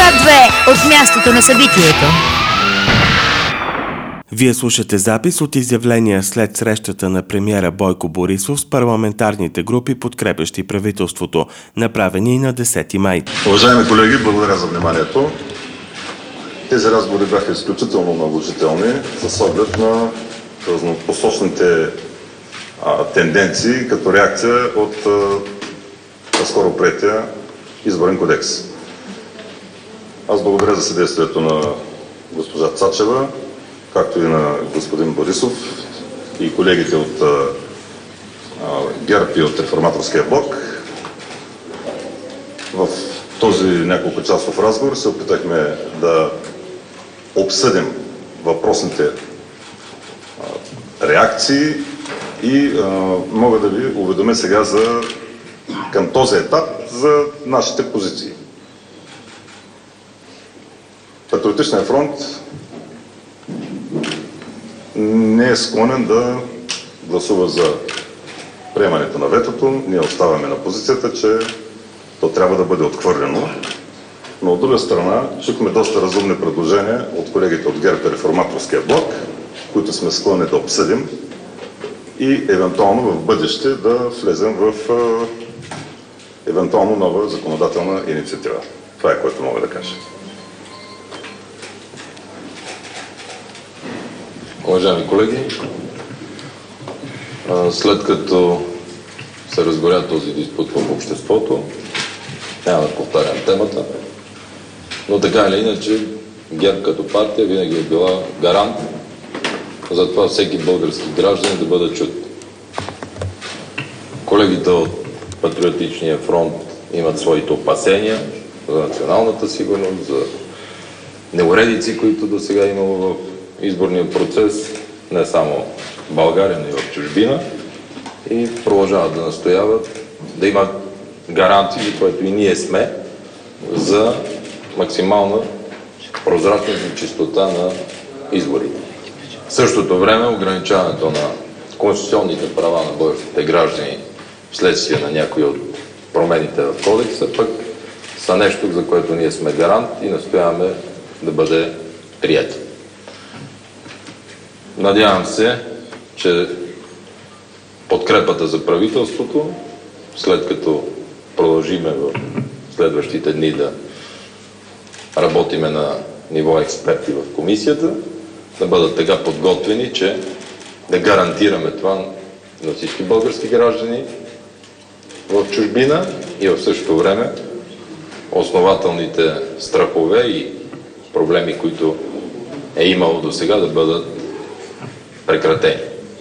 Свят 2 от мястото на събитието. Вие слушате запис от изявления след срещата на премиера Бойко Борисов с парламентарните групи, подкрепящи правителството, направени на 10 май. Уважаеми колеги, благодаря за вниманието. Тези разговори бяха изключително наложителни с оглед на разнопосочните тенденции като реакция от скоро приетия изборен кодекс. Аз благодаря за съдействието на госпожа Цачева, както и на господин Борисов и колегите от ГЕРБ и от Реформаторския блок. В този няколко часов разговор се опитахме да обсъдим въпросните реакции и мога да ви уведомя сега към този етап за нашите позиции. Патриотичният фронт не е склонен да гласува за приемането на ветото. Ние оставаме на позицията, че то трябва да бъде отхвърлено. Но от друга страна, чухме доста разумни предложения от колегите от ГЕРБ и Реформаторския блок, които сме склонни да обсъдим и евентуално в бъдеще да влезем в евентуално нова законодателна инициатива. Това е, което мога да кажа. Уважаеми колеги, след като се разгоря този диспут в обществото, няма да повтарям темата, но така или иначе ГЕРБ като партия винаги е била гарант за това всеки български гражданин да бъде чут. Колегите от Патриотичния фронт имат своите опасения за националната сигурност, за неуредици, които до сега имало в изборния процес, не само в България, но и в чужбина, и продължават да настояват да имат гаранции, за което и ние сме, за максимална прозрачност и чистота на изборите. В същото време ограничаването на конституционните права на българските граждани вследствие на някои от промените в кодекса пък са нещо, за което ние сме гарант и настояваме да бъде прието. Надявам се, че подкрепата за правителството, след като продължиме в следващите дни да работиме на ниво експерти в комисията, да бъдат така подготвени, че да гарантираме това на всички български граждани в чужбина и в същото време основателните страхове и проблеми, които е имало до сега, да бъдат прекратени.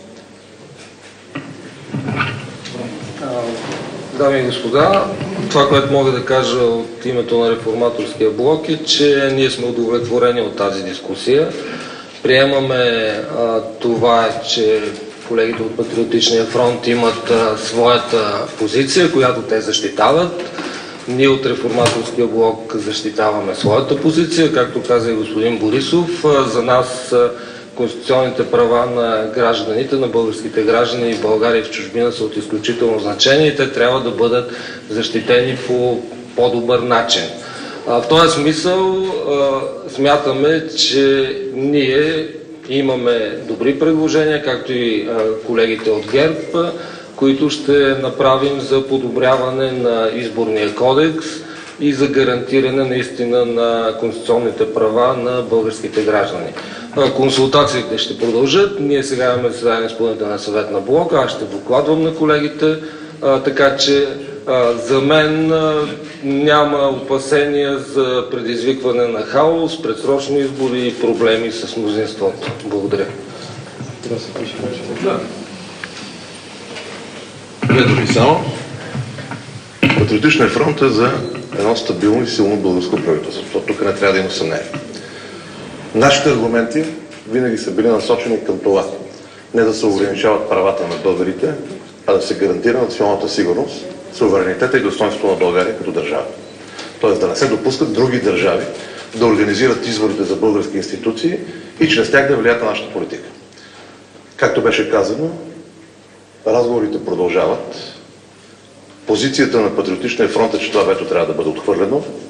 Дами и господа, това, което мога да кажа от името на Реформаторския блок е, че ние сме удовлетворени от тази дискусия. Приемаме това, че колегите от Патриотичния фронт имат своята позиция, която те защитават. Ние от Реформаторския блок защитаваме своята позиция, както каза и господин Борисов. За нас конституционните права на гражданите, на българските граждани в България и в чужбина са от изключително значение и те трябва да бъдат защитени по по-добър начин. В този смисъл смятаме, че ние имаме добри предложения, както и колегите от ГЕРБ, които ще направим за подобряване на изборния кодекс и за гарантиране наистина на конституционните права на българските граждани. Консултациите ще продължат. Ние сега имаме заседание на изпълнителния съвет на блока. Аз ще докладвам на колегите, така че за мен няма опасения за предизвикване на хаос, предсрочни избори и проблеми с мнозинството. Благодаря. Две думи само. Патриотичният фронт е за едно стабилно и силно българско правителство. Тук не трябва да има съмнение. Нашите аргументи винаги са били насочени към това. Не да се ограничават правата на българите, а да се гарантира националната сигурност, суверенитета и достоинството на България като държава. Тоест да не се допускат други държави да организират изборите за български институции и чрез тях да влияят на нашата политика. Както беше казано, разговорите продължават. Позицията на Патриотичния фронт е, че това вето трябва да бъде отхвърлено.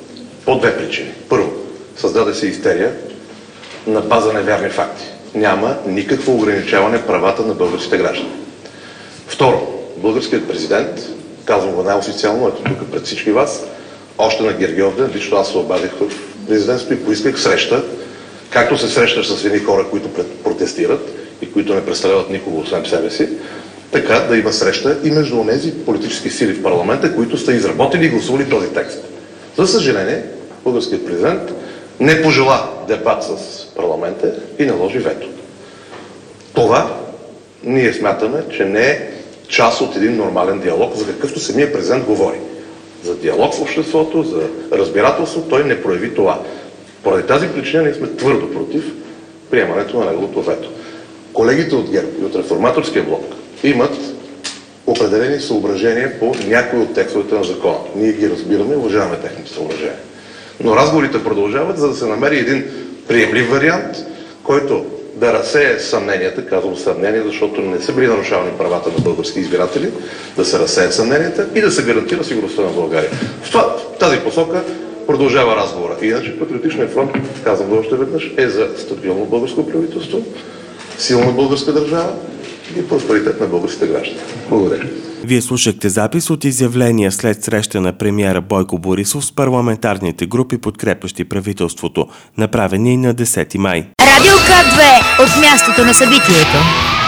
по две причини. Първо, създаде се истерия на база неверни факти. Няма никакво ограничаване правата на българските граждани. Второ, българският президент, казвам го най-официално, ето тук пред всички вас, още на Гергьовден, лично аз се обадих в президентството и поисках среща, както се срещаш с едни хора, които протестират и които не представляват никого освен себе си, така да има среща и между онези политически сили в парламента, които са изработили и гласували този текст. За съжаление, българският президент не пожела дебат с парламента и наложи вето. Това ние смятаме, че не е част от един нормален диалог, за какъвто самия президент говори. За диалог в обществото, за разбирателство, той не прояви това. Поради тази причина ние сме твърдо против приемането на неговото вето. Колегите от ГЕРБ и от Реформаторския блок имат определени съображения по някои от текстовете на закона. Ние ги разбираме и уважаваме техните съображения. Но разговорите продължават, за да се намери един приемлив вариант, който да разсее съмненията, казвам съмнения, защото не са били нарушавани правата на български избиратели, да се разсеят съмненията и да се гарантира сигурността на България. В тази посока продължава разговора. Иначе Патриотичният фронт, казвам го още веднъж, е за стабилно българско правителство, силна българска държава и просперитет на българските граждани. Благодаря. Вие слушахте запис от изявления след среща на премиера Бойко Борисов с парламентарните групи, подкрепящи правителството, направени на 10 май. Радио К2 от мястото на събитието.